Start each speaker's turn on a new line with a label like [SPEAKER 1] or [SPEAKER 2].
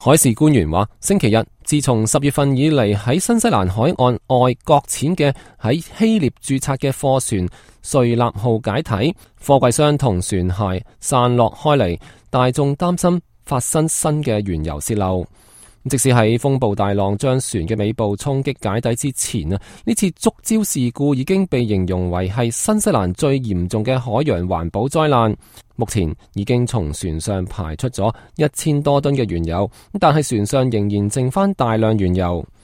[SPEAKER 1] 海事官員話，星期日，自從10月份以嚟喺新西蘭海岸外擱淺嘅喺希臘註冊嘅貨船瑞納號解體，貨櫃箱同船骸散落開嚟，大眾擔心發生新嘅原油洩漏。即使喺風暴大浪將船嘅尾部衝擊解體之前啊，呢次觸礁事故已經被形容為係新西蘭最嚴重嘅海洋環保災難。目前已經從船上排出咗1000多噸嘅原油，但係船上仍然剩翻大量原油。